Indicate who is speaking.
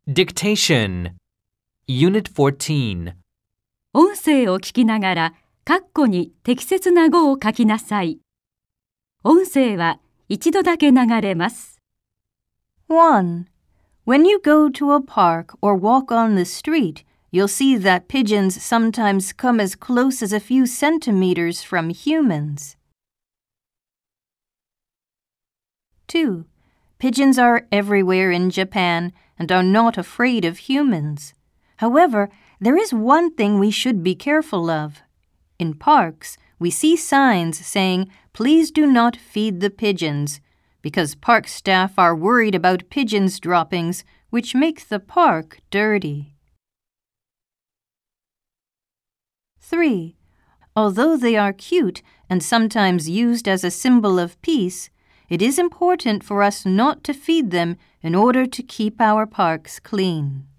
Speaker 1: Dictation Unit 14
Speaker 2: 音声を聞きながら、括弧に適切な語を書きなさい。音声は一度だけ流れます。
Speaker 3: 1. When you go to a park or walk on the street, you'll see that pigeons sometimes come as close as a few centimeters from humans. 2. Pigeons are everywhere in Japan and are not afraid of humans. However, there is one thing we should be careful of. In parks, we see signs saying, "Please do not feed the pigeons," because park staff are worried about pigeons' droppings, which make the park dirty. 3. Although they are cute and sometimes used as a symbol of peace, it is important for us not to feed them in order to keep our parks clean.